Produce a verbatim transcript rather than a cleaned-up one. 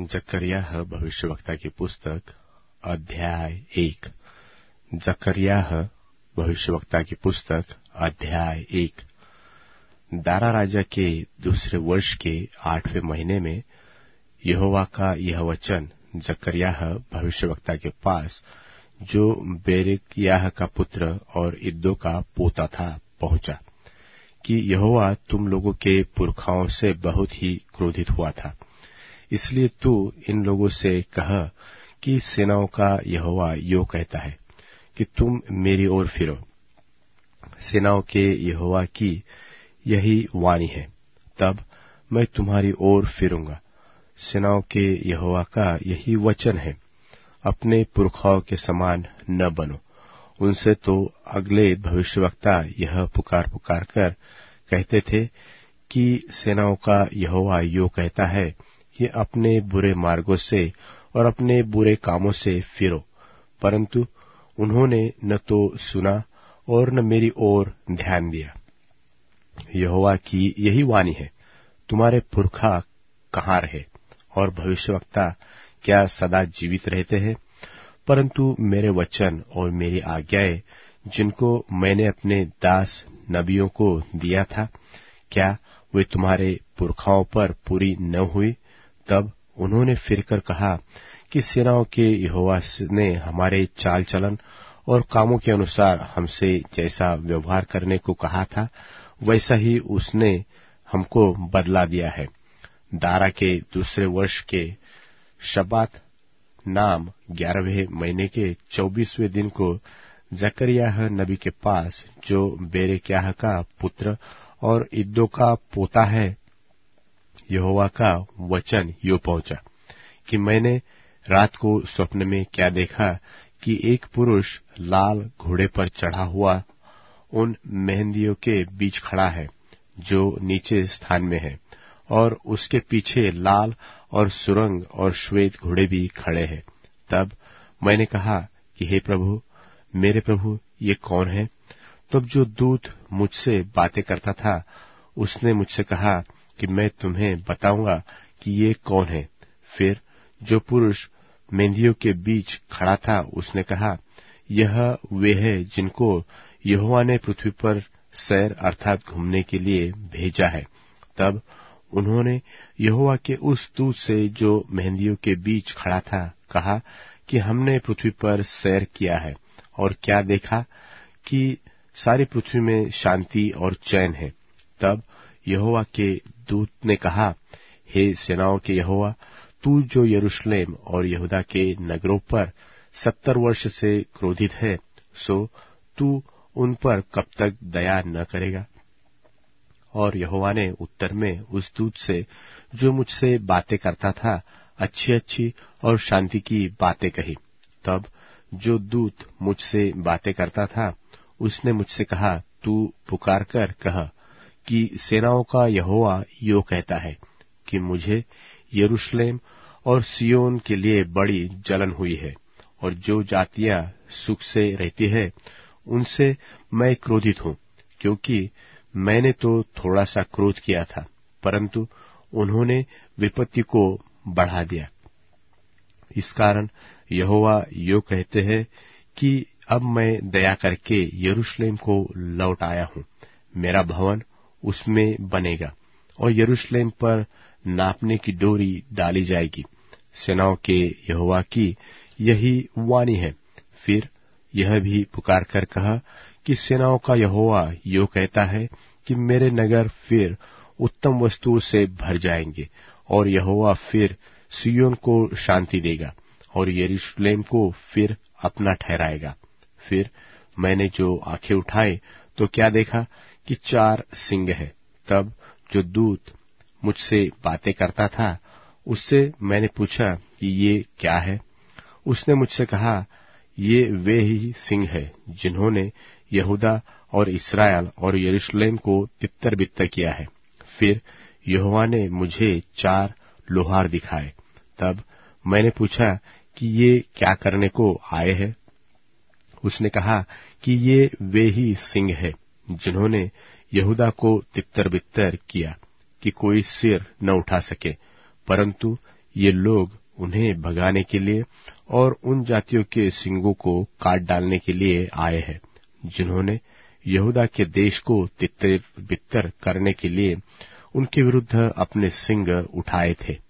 जकर्याह भविष्यवक्ता की पुस्तक अध्याय एक। जकर्याह भविष्यवक्ता की पुस्तक अध्याय एक। दारा राजा के दूसरे वर्ष के आठवें महीने में यहोवा का यह वचन जकर्याह भविष्यवक्ता के पास, जो बेरेक्याह का पुत्र और इद्दो का पोता था, पहुंचा कि यहोवा तुम लोगों के पुरखाओं से बहुत ही क्रोधित हुआ था। इसलिए तू इन लोगों से कह कि सेनाओं का यहोवा यो कहता है कि तुम मेरी ओर फिरो। सेनाओं के यहोवा की यही वाणी है, तब मैं तुम्हारी ओर फिरूंगा। सेनाओं के यहोवा का यही वचन है, अपने पुरखाओं के समान न बनो। उनसे तो अगले भविष्यवक्ता यह पुकार पुकार कर कहते थे कि सेनाओं का यहोवा यो कहता है कि अपने बुरे मार्गों से और अपने बुरे कामों से फिरो, परंतु उन्होंने न तो सुना और न मेरी ओर ध्यान दिया। यहोवा की यही वाणी है, तुम्हारे पुरखा कहाँ रहे और भविष्यवक्ता क्या सदा जीवित रहते हैं? परंतु मेरे वचन और मेरी आज्ञाएं जिनको मैंने अपने दास नबियों को दिया था, क्या वे तुम्हारे पुरखाओं पर पूरी न हुई? तब उन्होंने फिरकर कहा कि सेनाओं के यहोवा ने हमारे चाल चलन और कामों के अनुसार हमसे जैसा व्यवहार करने को कहा था, वैसा ही उसने हमको बदला दिया है। दारा के दूसरे वर्ष के शबात नाम ग्यारहवें महीने के चौबीसवें दिन को जकर्याह नबी के पास, जो बेरेक्याह का पुत्र और इद्दो का पोता है, यहोवा का वचन यो पहुंचा कि मैंने रात को स्वप्न में क्या देखा कि एक पुरुष लाल घोड़े पर चढ़ा हुआ उन मेहंदियों के बीच खड़ा है जो नीचे स्थान में है, और उसके पीछे लाल और सुरंग और श्वेत घोड़े भी खड़े हैं। तब मैंने कहा कि हे प्रभु, मेरे प्रभु, ये कौन है? तब जो दूत मुझसे बातें करता था, उसने मुझसे कहा कि मैं तुम्हें बताऊंगा कि ये कौन है। फिर जो पुरुष मेंहदियों के बीच खड़ा था, उसने कहा, यह वे है जिनको यहोवा ने पृथ्वी पर सैर अर्थात घूमने के लिए भेजा है। तब उन्होंने यहोवा के उस दूत से जो मेंहदियों के बीच खड़ा था कहा कि हमने पृथ्वी पर सैर किया है और क्या देखा कि सारी पृथ्वी में शांति और चैन है। तब यहोवा के दूत ने कहा, हे सेनाओं के यहोवा, तू जो यरूशलेम और यहूदा के नगरों पर सत्तर वर्ष से क्रोधित है, सो तू उन पर कब तक दया न करेगा? और यहोवा ने उत्तर में उस दूत से जो मुझसे बातें करता था, अच्छी अच्छी और शांति की बातें कही। तब जो दूत मुझसे बातें करता था, उसने मुझसे कहा, तू पुकार कर कह कि सेनाओं का यहोवा यो कहता है कि मुझे यरूशलेम और सियोन के लिए बड़ी जलन हुई है, और जो जातियां सुख से रहती है, उनसे मैं क्रोधित हूं, क्योंकि मैंने तो थोड़ा सा क्रोध किया था, परंतु उन्होंने विपत्ति को बढ़ा दिया। इस कारण यहोवा यो कहते हैं कि अब मैं दया करके यरूशलेम को लौट आया हूं। मेरा भवन उसमें बनेगा और यरूशलेम पर नापने की डोरी डाली जाएगी। सेनाओं के यहोवा की यही वाणी है। फिर यह भी पुकार कर कहा कि सेनाओं का यहोवा यो कहता है कि मेरे नगर फिर उत्तम वस्तुओं से भर जाएंगे, और यहोवा फिर सिय्योन को शांति देगा और यरूशलेम को फिर अपना ठहराएगा। फिर मैंने जो आंखें उठाई तो क्या देखा कि चार सिंह है। तब जो दूत मुझसे बातें करता था, उससे मैंने पूछा कि ये क्या है? उसने मुझसे कहा, ये वे ही सिंह है जिन्होंने यहूदा और इस्राएल और यरूशलेम को तितर बितर किया है। फिर यहोवा ने मुझे चार लोहार दिखाए। तब मैंने पूछा कि ये क्या करने को आए हैं? उसने कहा कि ये वे ही सिंह है जिन्होंने यहूदा को तितर बितर किया कि कोई सिर न उठा सके, परंतु ये लोग उन्हें भगाने के लिए और उन जातियों के सिंगों को काट डालने के लिए आए हैं जिन्होंने यहूदा के देश को तितर बितर करने के लिए उनके विरुद्ध अपने सिंग उठाए थे।